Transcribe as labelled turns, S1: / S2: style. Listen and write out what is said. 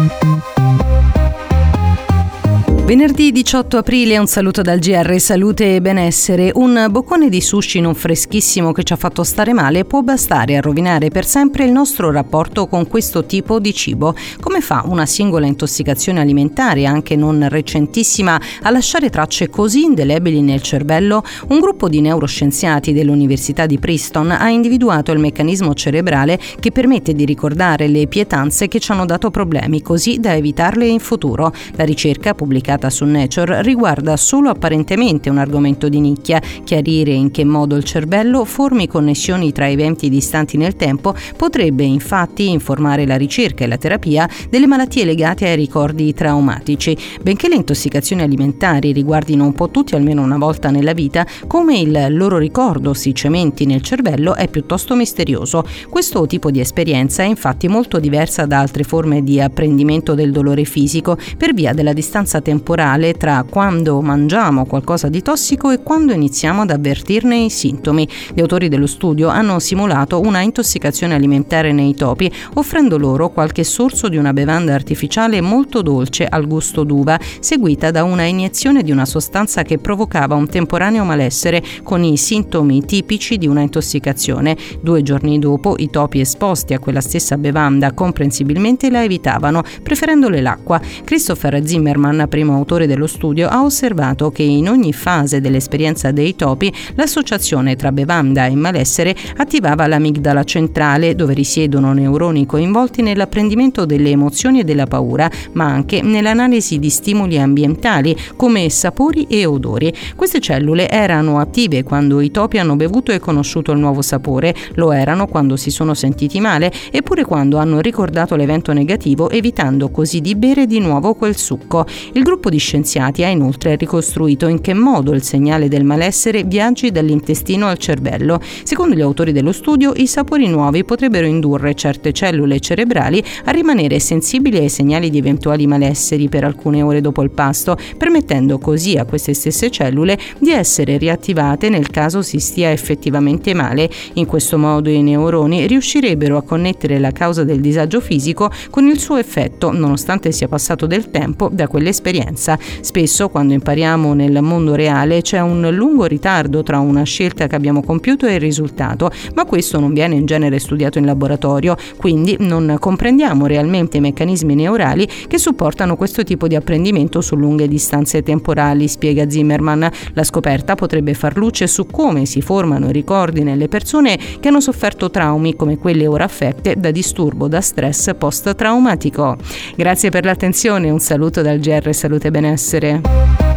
S1: Venerdì 18 aprile, un saluto dal GR Salute e Benessere. Un boccone di sushi non freschissimo che ci ha fatto stare male può bastare a rovinare per sempre il nostro rapporto con questo tipo di cibo. Come fa una singola intossicazione alimentare, anche non recentissima, a lasciare tracce così indelebili nel cervello? Un gruppo di neuroscienziati dell'Università di Princeton ha individuato il meccanismo cerebrale che permette di ricordare le pietanze che ci hanno dato problemi, così da evitarle in futuro. La ricerca, pubblicata su Nature, riguarda solo apparentemente un argomento di nicchia. Chiarire in che modo il cervello formi connessioni tra eventi distanti nel tempo potrebbe infatti informare la ricerca e la terapia delle malattie legate ai ricordi traumatici. Benché le intossicazioni alimentari riguardino un po' tutti almeno una volta nella vita, come il loro ricordo si cementi nel cervello è piuttosto misterioso. Questo tipo di esperienza è infatti molto diversa da altre forme di apprendimento del dolore fisico per via della distanza temporale tra quando mangiamo qualcosa di tossico e quando iniziamo ad avvertirne i sintomi. Gli autori dello studio hanno simulato una intossicazione alimentare nei topi, offrendo loro qualche sorso di una bevanda artificiale molto dolce al gusto d'uva, seguita da una iniezione di una sostanza che provocava un temporaneo malessere con i sintomi tipici di una intossicazione. 2 giorni dopo, i topi esposti a quella stessa bevanda comprensibilmente la evitavano, preferendole l'acqua. Christopher Zimmerman, primo autore dello studio, ha osservato che in ogni fase dell'esperienza dei topi l'associazione tra bevanda e malessere attivava l'amigdala centrale, dove risiedono neuroni coinvolti nell'apprendimento delle emozioni e della paura, ma anche nell'analisi di stimoli ambientali come sapori e odori. Queste cellule erano attive quando i topi hanno bevuto e conosciuto il nuovo sapore, lo erano quando si sono sentiti male, eppure quando hanno ricordato l'evento negativo, evitando così di bere di nuovo quel succo. Il gruppo di scienziati ha inoltre ricostruito in che modo il segnale del malessere viaggi dall'intestino al cervello. Secondo gli autori dello studio, i sapori nuovi potrebbero indurre certe cellule cerebrali a rimanere sensibili ai segnali di eventuali malesseri per alcune ore dopo il pasto, permettendo così a queste stesse cellule di essere riattivate nel caso si stia effettivamente male. In questo modo i neuroni riuscirebbero a connettere la causa del disagio fisico con il suo effetto, nonostante sia passato del tempo da quell'esperienza. Spesso, quando impariamo nel mondo reale, c'è un lungo ritardo tra una scelta che abbiamo compiuto e il risultato, ma questo non viene in genere studiato in laboratorio, quindi non comprendiamo realmente i meccanismi neurali che supportano questo tipo di apprendimento su lunghe distanze temporali, spiega Zimmerman. La scoperta potrebbe far luce su come si formano i ricordi nelle persone che hanno sofferto traumi come quelle ora affette da disturbo da stress post-traumatico. Grazie per l'attenzione, un saluto dal GR Salute e Benessere.